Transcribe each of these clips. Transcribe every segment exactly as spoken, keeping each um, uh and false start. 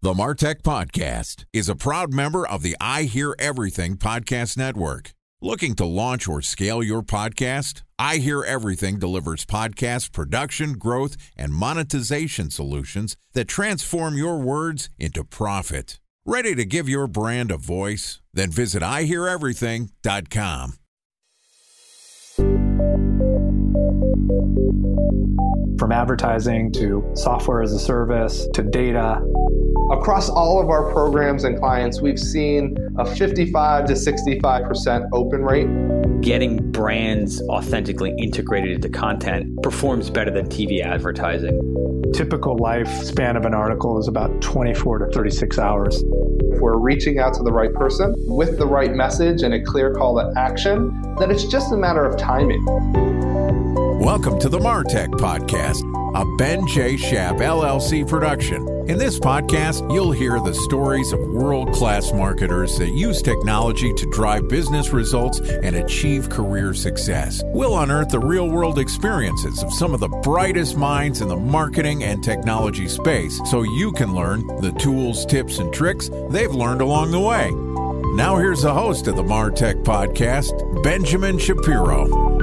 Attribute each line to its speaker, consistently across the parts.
Speaker 1: The MarTech Podcast is a proud member of the I Hear Everything Podcast Network. Looking to launch or scale your podcast? I Hear Everything delivers podcast production, growth, and monetization solutions that transform your words into profit. Ready to give your brand a voice? Then visit I hear everything dot com.
Speaker 2: From advertising to software as a service to data.
Speaker 3: Across all of our programs and clients, we've seen a fifty-five to sixty-five percent open rate.
Speaker 4: Getting brands authentically integrated into content performs better than T V advertising.
Speaker 2: Typical lifespan of an article is about twenty-four to thirty-six hours.
Speaker 3: If we're reaching out to the right person with the right message and a clear call to action, then it's just a matter of timing.
Speaker 1: Welcome to the MarTech Podcast, a Ben J. Schaap L L C production. In this podcast, you'll hear the stories of world-class marketers that use technology to drive business results and achieve career success. We'll unearth the real-world experiences of some of the brightest minds in the marketing and technology space so you can learn the tools, tips, and tricks they've learned along the way. Now here's the host of the MarTech Podcast, Benjamin Shapiro.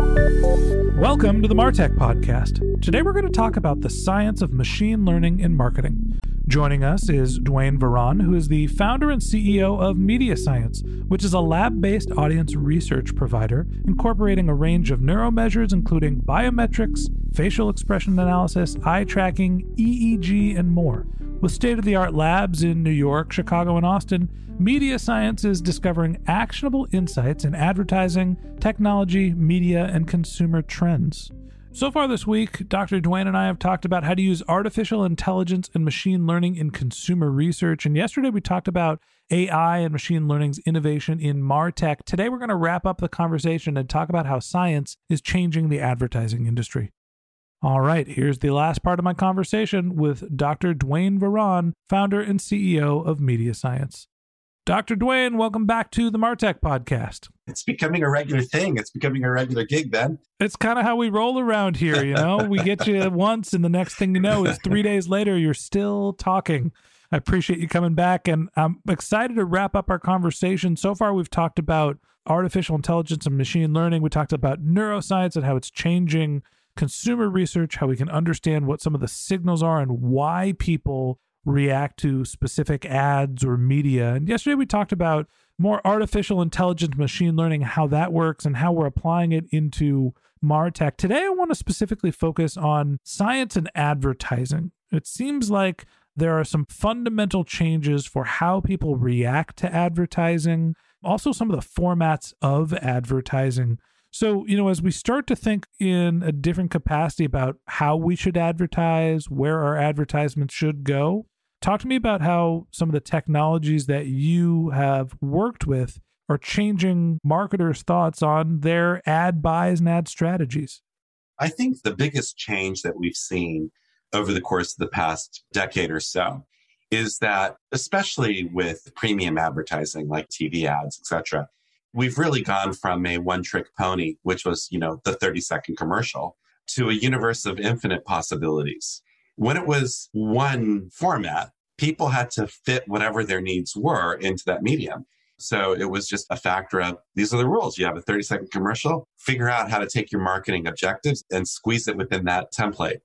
Speaker 5: Welcome to the MarTech Podcast. Today we're going to talk about the science of machine learning in marketing. Joining us is Duane Varon, who is the founder and C E O of Media Science, which is a lab-based audience research provider incorporating a range of neuromeasures including biometrics, facial expression analysis, eye tracking, E E G, and more. With state-of-the-art labs in New York, Chicago, and Austin, Media Science is discovering actionable insights in advertising, technology, media, and consumer trends. So far this week, Doctor Duane and I have talked about how to use artificial intelligence and machine learning in consumer research. And yesterday we talked about A I and machine learning's innovation in MarTech. Today we're going to wrap up the conversation and talk about how science is changing the advertising industry. All right, here's the last part of my conversation with Doctor Duane Varon, founder and C E O of Media Science. Doctor Duane, welcome back to the MarTech Podcast.
Speaker 6: It's becoming a regular thing. It's becoming a regular gig, Ben.
Speaker 5: It's kind of how we roll around here, you know? We get you once, and the next thing you know is three days later, you're still talking. I appreciate you coming back, and I'm excited to wrap up our conversation. So far, we've talked about artificial intelligence and machine learning. We talked about neuroscience and how it's changing consumer research, how we can understand what some of the signals are and why people react to specific ads or media. And yesterday we talked about more artificial intelligence, machine learning, how that works and how we're applying it into MarTech. Today I want to specifically focus on science and advertising. It seems like there are some fundamental changes for how people react to advertising, also some of the formats of advertising. So, you know, as we start to think in a different capacity about how we should advertise, where our advertisements should go, talk to me about how some of the technologies that you have worked with are changing marketers' thoughts on their ad buys and ad strategies.
Speaker 6: I think the biggest change that we've seen over the course of the past decade or so is that, especially with premium advertising like T V ads, et cetera, we've really gone from a one-trick pony, which was, you know, the thirty-second commercial, to a universe of infinite possibilities. When it was one format, people had to fit whatever their needs were into that medium. So it was just a factor of, these are the rules. You have a thirty-second commercial, figure out how to take your marketing objectives and squeeze it within that template.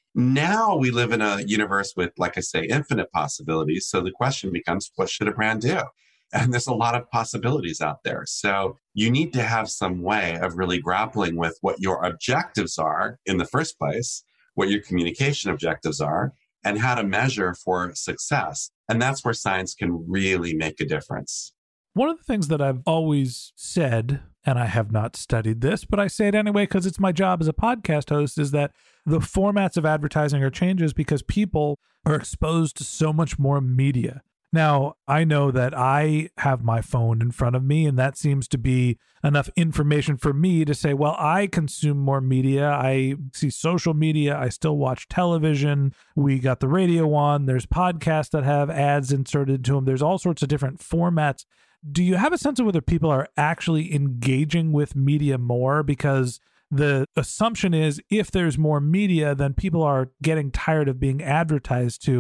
Speaker 6: Now we live in a universe with, like I say, infinite possibilities. So the question becomes, what should a brand do? And there's a lot of possibilities out there. So you need to have some way of really grappling with what your objectives are in the first place, what your communication objectives are, and how to measure for success. And that's where science can really make a difference.
Speaker 5: One of the things that I've always said, and I have not studied this, but I say it anyway because it's my job as a podcast host, is that the formats of advertising are changes because people are exposed to so much more media. Now, I know that I have my phone in front of me, and that seems to be enough information for me to say, well, I consume more media. I see social media. I still watch television. We got the radio on. There's podcasts that have ads inserted to them. There's all sorts of different formats. Do you have a sense of whether people are actually engaging with media more? Because the assumption is if there's more media, then people are getting tired of being advertised to.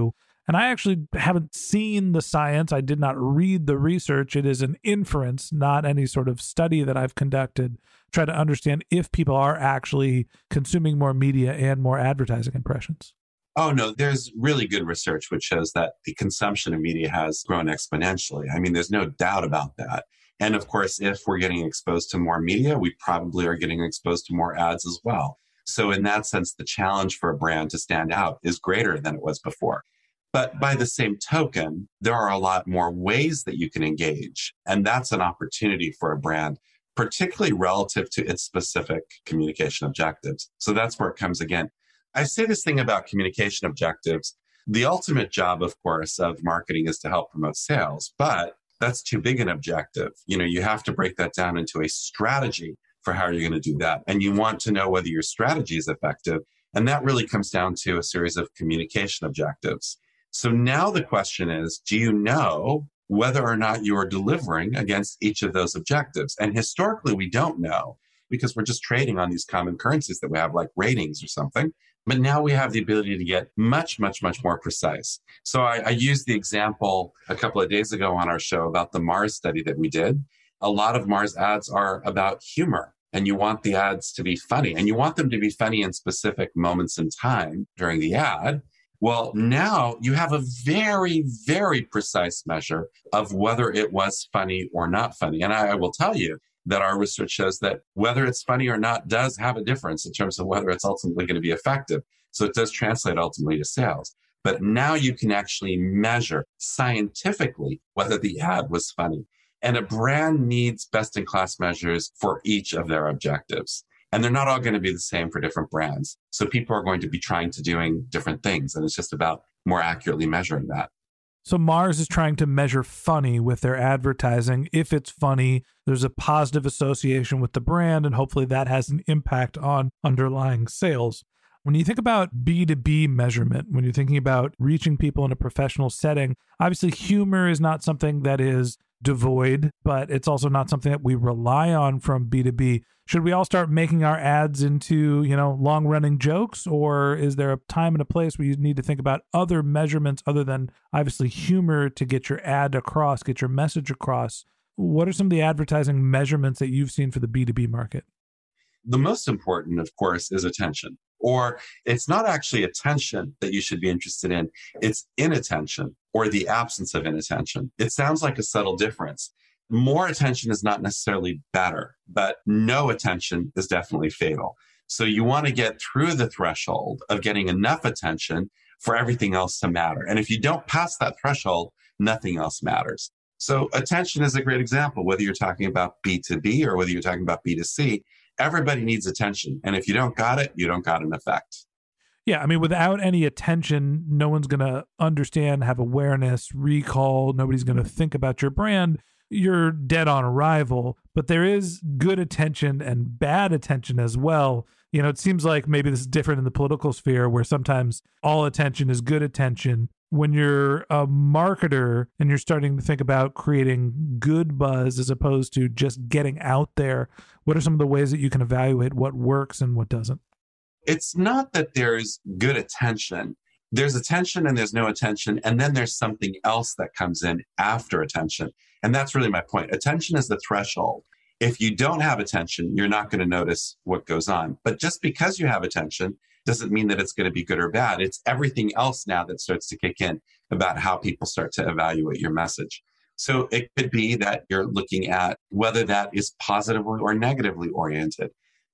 Speaker 5: And I actually haven't seen the science. I did not read the research. It is an inference, not any sort of study that I've conducted. Try to understand if people are actually consuming more media and more advertising impressions.
Speaker 6: Oh, no, there's really good research which shows that the consumption of media has grown exponentially. I mean, there's no doubt about that. And of course, if we're getting exposed to more media, we probably are getting exposed to more ads as well. So in that sense, the challenge for a brand to stand out is greater than it was before. But by the same token, there are a lot more ways that you can engage. And that's an opportunity for a brand, particularly relative to its specific communication objectives. So that's where it comes again. I say this thing about communication objectives. The ultimate job, of course, of marketing is to help promote sales, but that's too big an objective. You know, you have to break that down into a strategy for how you're going to do that. And you want to know whether your strategy is effective. And that really comes down to a series of communication objectives. So now the question is, do you know whether or not you are delivering against each of those objectives? And historically, we don't know because we're just trading on these common currencies that we have, like ratings or something. But now we have the ability to get much, much, much more precise. So I, I used the example a couple of days ago on our show about the Mars study that we did. A lot of Mars ads are about humor, and you want the ads to be funny, and you want them to be funny in specific moments in time during the ad. Well, now you have a very, very precise measure of whether it was funny or not funny. And I, I will tell you that our research shows that whether it's funny or not does have a difference in terms of whether it's ultimately going to be effective. So it does translate ultimately to sales. But now you can actually measure scientifically whether the ad was funny. And a brand needs best-in-class measures for each of their objectives. And they're not all going to be the same for different brands. So people are going to be trying to doing different things. And it's just about more accurately measuring that.
Speaker 5: So Mars is trying to measure funny with their advertising. If it's funny, there's a positive association with the brand, and hopefully that has an impact on underlying sales. When you think about B two B measurement, when you're thinking about reaching people in a professional setting, obviously humor is not something that is devoid, but it's also not something that we rely on from B two B. Should we all start making our ads into, you know, long-running jokes, or is there a time and a place where you need to think about other measurements other than obviously humor to get your ad across, get your message across? What are some of the advertising measurements that you've seen for the B two B market?
Speaker 6: The most important, of course, is attention. Or it's not actually attention that you should be interested in. It's inattention or the absence of inattention. It sounds like a subtle difference. More attention is not necessarily better, but no attention is definitely fatal. So you want to get through the threshold of getting enough attention for everything else to matter. And if you don't pass that threshold, nothing else matters. So attention is a great example, whether you're talking about B two B or whether you're talking about B two C. Everybody needs attention. And if you don't got it, you don't got an effect.
Speaker 5: Yeah, I mean, without any attention, no one's going to understand, have awareness, recall. Nobody's going to think about your brand. You're dead on arrival. But there is good attention and bad attention as well. You know, it seems like maybe this is different in the political sphere where sometimes all attention is good attention. When you're a marketer and you're starting to think about creating good buzz as opposed to just getting out there, what are some of the ways that you can evaluate what works and what doesn't?
Speaker 6: It's not that there's good attention. There's attention and there's no attention. And then there's something else that comes in after attention. And that's really my point. Attention is the threshold. If you don't have attention, you're not going to notice what goes on. But just because you have attention doesn't mean that it's going to be good or bad. It's everything else now that starts to kick in about how people start to evaluate your message. So it could be that you're looking at whether that is positively or negatively oriented.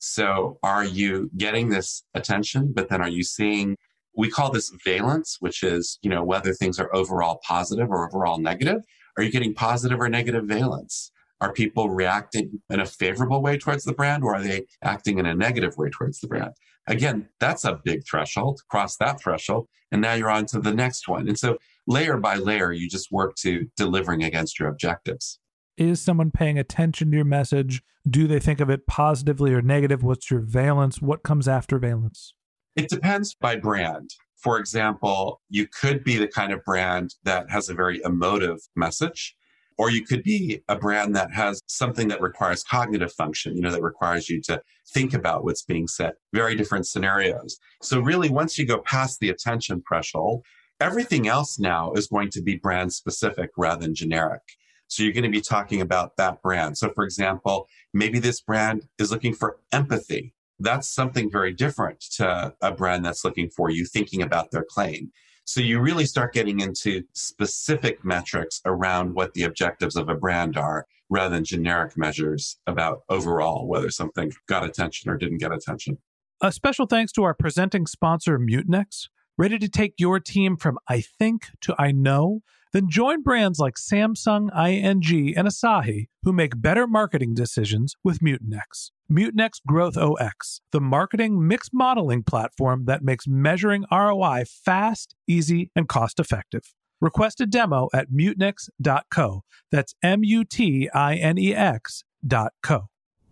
Speaker 6: So are you getting this attention, but then are you seeing, we call this valence, which is, you know, whether things are overall positive or overall negative. Are you getting positive or negative valence? Are people reacting in a favorable way towards the brand, or are they acting in a negative way towards the brand? Again, that's a big threshold. Cross that threshold, and now you're on to the next one. And so layer by layer, you just work to delivering against your objectives.
Speaker 5: Is someone paying attention to your message? Do they think of it positively or negative? What's your valence? What comes after valence?
Speaker 6: It depends by brand. For example, you could be the kind of brand that has a very emotive message, or you could be a brand that has something that requires cognitive function, you know, that requires you to think about what's being said. Very different scenarios. So really, once you go past the attention threshold, Everything else now is going to be brand specific rather than generic. So you're going to be talking about that brand. So for example, maybe this brand is looking for empathy. That's something very different to a brand that's looking for you thinking about their claim. So you really start getting into specific metrics around what the objectives of a brand are rather than generic measures about overall whether something got attention or didn't get attention.
Speaker 5: A special thanks to our presenting sponsor, Mutinex. Ready to take your team from I think to I know? Then join brands like Samsung, I N G, and Asahi who make better marketing decisions with Mutinex. Mutinex Growth O X, the marketing mix modeling platform that makes measuring R O I fast, easy, and cost-effective. Request a demo at mutinex dot co. That's M U T I N E X dot co.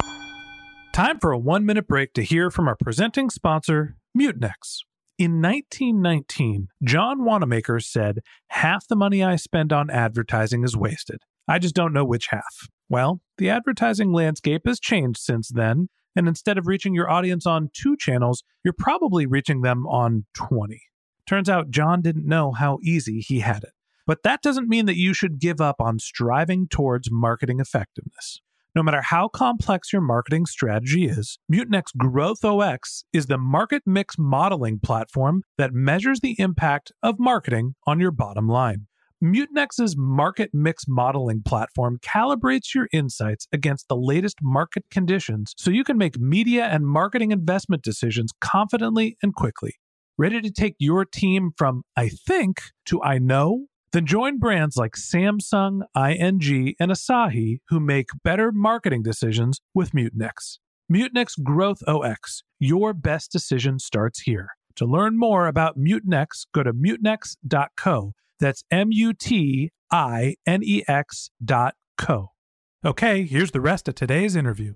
Speaker 5: Time for a one-minute break to hear from our presenting sponsor, Mutinex. In nineteen nineteen, John Wanamaker said, "Half the money I spend on advertising is wasted. I just don't know which half." Well, the advertising landscape has changed since then, and instead of reaching your audience on two channels, you're probably reaching them on twenty. Turns out John didn't know how easy he had it. But that doesn't mean that you should give up on striving towards marketing effectiveness. No matter how complex your marketing strategy is, Mutinex Growth O X is the market mix modeling platform that measures the impact of marketing on your bottom line. Mutinex's market mix modeling platform calibrates your insights against the latest market conditions so you can make media and marketing investment decisions confidently and quickly. Ready to take your team from I think to I know? Then join brands like Samsung, I N G, and Asahi who make better marketing decisions with Mutinex. Mutinex Growth O X. Your best decision starts here. To learn more about Mutinex, go to mutinex dot co. That's M U T I N E X dot co. Okay, here's the rest of today's interview.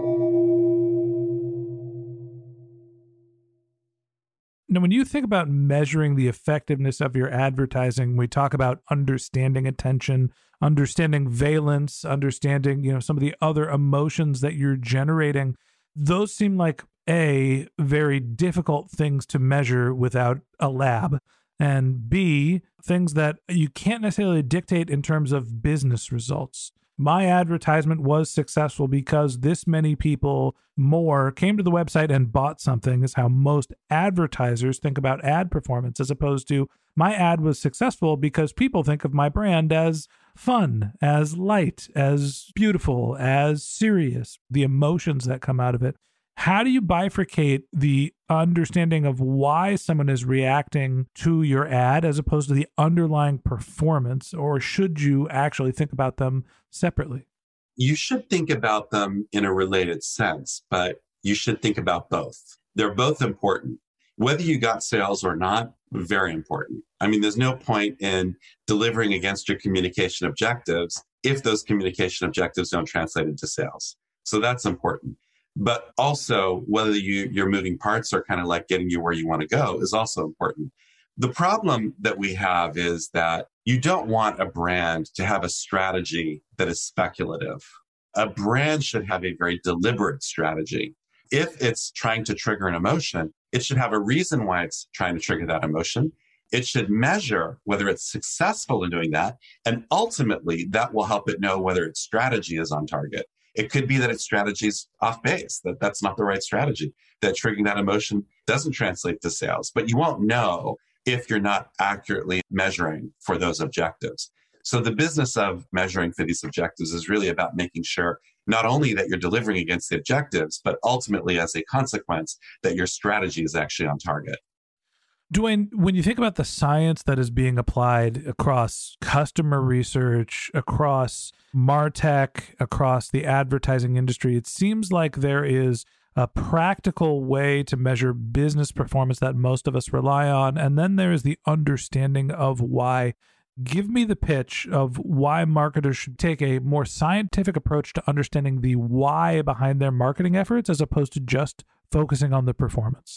Speaker 5: Now, when you think about measuring the effectiveness of your advertising, we talk about understanding attention, understanding valence, understanding, you know, some of the other emotions that you're generating. Those seem like, A, very difficult things to measure without a lab, and B, things that you can't necessarily dictate in terms of business results. My advertisement was successful because this many people more came to the website and bought something, is how most advertisers think about ad performance, as opposed to my ad was successful because people think of my brand as fun, as light, as beautiful, as serious, the emotions that come out of it. How do you bifurcate the understanding of why someone is reacting to your ad as opposed to the underlying performance, or should you actually think about them separately?
Speaker 6: You should think about them in a related sense, but you should think about both. They're both important. Whether you got sales or not, very important. I mean, there's no point in delivering against your communication objectives if those communication objectives don't translate into sales. So that's important. But also, whether you, your moving parts are kind of like getting you where you want to go is also important. The problem that we have is that you don't want a brand to have a strategy that is speculative. A brand should have a very deliberate strategy. If it's trying to trigger an emotion, it should have a reason why it's trying to trigger that emotion. It should measure whether it's successful in doing that. And ultimately, that will help it know whether its strategy is on target. It could be that its strategy is off base, that that's not the right strategy, that triggering that emotion doesn't translate to sales. But you won't know if you're not accurately measuring for those objectives. So the business of measuring for these objectives is really about making sure not only that you're delivering against the objectives, but ultimately as a consequence, that your strategy is actually on target.
Speaker 5: Dwayne, when you think about the science that is being applied across customer research, across MarTech, across the advertising industry, it seems like there is a practical way to measure business performance that most of us rely on. And then there is the understanding of why. Give me the pitch of why marketers should take a more scientific approach to understanding the why behind their marketing efforts as opposed to just focusing on the performance.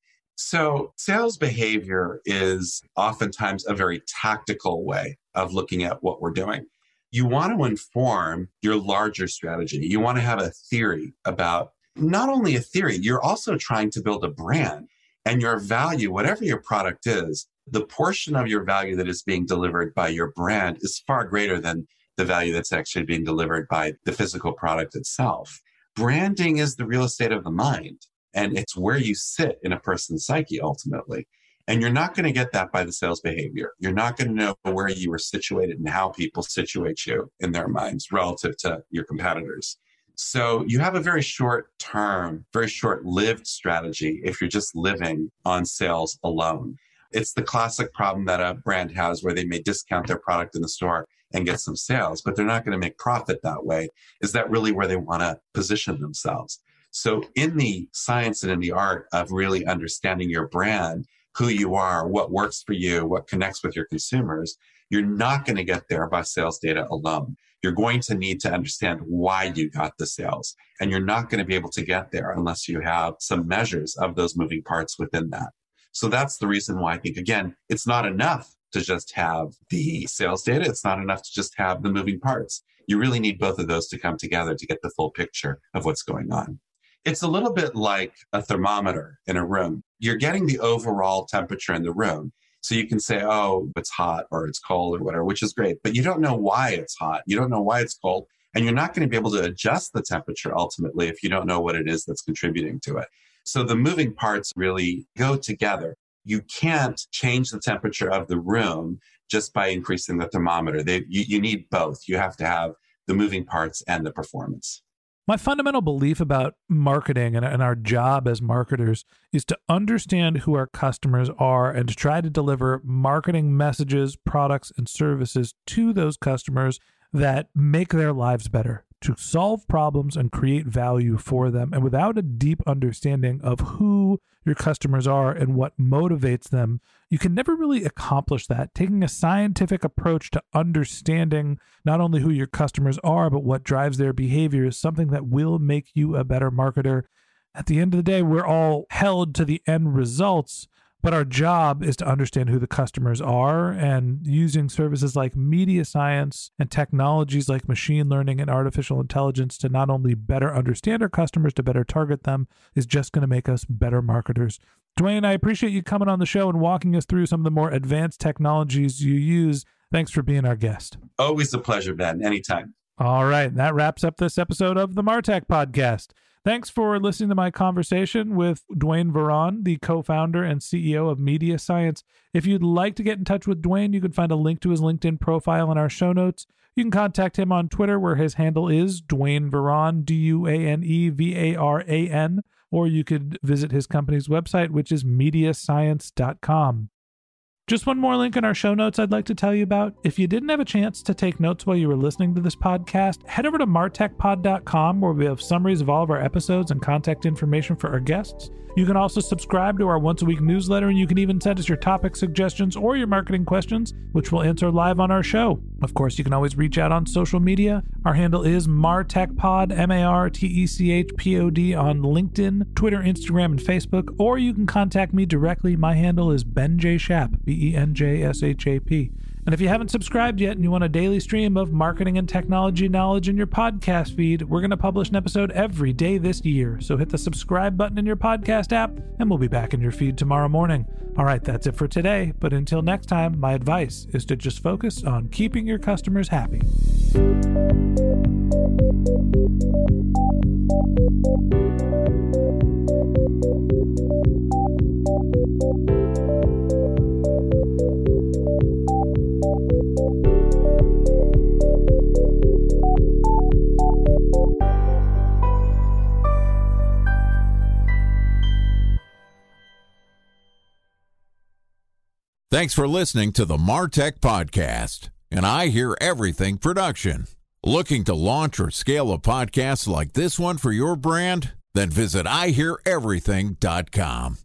Speaker 6: So sales behavior is oftentimes a very tactical way of looking at what we're doing. You want to inform your larger strategy. You want to have a theory about, not only a theory, you're also trying to build a brand. And your value, whatever your product is, the portion of your value that is being delivered by your brand is far greater than the value that's actually being delivered by the physical product itself. Branding is the real estate of the mind, and it's where you sit in a person's psyche ultimately. And you're not going to get that by the sales behavior. You're not going to know where you are situated and how people situate you in their minds relative to your competitors. So you have a very short term, very short lived strategy if you're just living on sales alone. It's the classic problem that a brand has where they may discount their product in the store and get some sales, but they're not going to make profit that way. Is that really where they want to position themselves? So in the science and in the art of really understanding your brand, who you are, what works for you, what connects with your consumers, you're not going to get there by sales data alone. You're going to need to understand why you got the sales. And you're not going to be able to get there unless you have some measures of those moving parts within that. So that's the reason why I think, again, it's not enough to just have the sales data. It's not enough to just have the moving parts. You really need both of those to come together to get the full picture of what's going on. It's a little bit like a thermometer in a room. You're getting the overall temperature in the room. So you can say, oh, it's hot or it's cold or whatever, which is great. But you don't know why it's hot. You don't know why it's cold. And you're not going to be able to adjust the temperature ultimately if you don't know what it is that's contributing to it. So the moving parts really go together. You can't change the temperature of the room just by increasing the thermometer. They, you, you need both. You have to have the moving parts and the performance.
Speaker 5: My fundamental belief about marketing and, and our job as marketers is to understand who our customers are and to try to deliver marketing messages, products, and services to those customers that make their lives better, to solve problems and create value for them. And without a deep understanding of who your customers are and what motivates them, you can never really accomplish that. Taking a scientific approach to understanding not only who your customers are, but what drives their behavior is something that will make you a better marketer. At the end of the day, we're all held to the end results, but our job is to understand who the customers are, and using services like media science and technologies like machine learning and artificial intelligence to not only better understand our customers, to better target them, is just going to make us better marketers. Dwayne, I appreciate you coming on the show and walking us through some of the more advanced technologies you use. Thanks for being our guest.
Speaker 6: Always a pleasure, Ben. Anytime.
Speaker 5: All right. That wraps up this episode of the Martech Podcast. Thanks for listening to my conversation with Dwayne Varon, the co-founder and C E O of Media Science. If you'd like to get in touch with Dwayne, you can find a link to his LinkedIn profile in our show notes. You can contact him on Twitter, where his handle is Dwayne Varon, D U A N E V A R A N, or you could visit his company's website, which is media science dot com. Just one more link in our show notes I'd like to tell you about. If you didn't have a chance to take notes while you were listening to this podcast, head over to martech pod dot com, where we have summaries of all of our episodes and contact information for our guests. You can also subscribe to our once-a-week newsletter, and you can even send us your topic suggestions or your marketing questions, which we'll answer live on our show. Of course, you can always reach out on social media. Our handle is MarTechPod, M A R T E C H P O D, on LinkedIn, Twitter, Instagram, and Facebook, or you can contact me directly. My handle is Ben J. Shap, B E N J S H A P. And if you haven't subscribed yet and you want a daily stream of marketing and technology knowledge in your podcast feed, we're going to publish an episode every day this year. So hit the subscribe button in your podcast app, and we'll be back in your feed tomorrow morning. All right, that's it for today. But until next time, my advice is to just focus on keeping your customers happy.
Speaker 1: Thanks for listening to the Martech Podcast, and I Hear Everything production. Looking to launch or scale a podcast like this one for your brand? Then visit I hear everything dot com.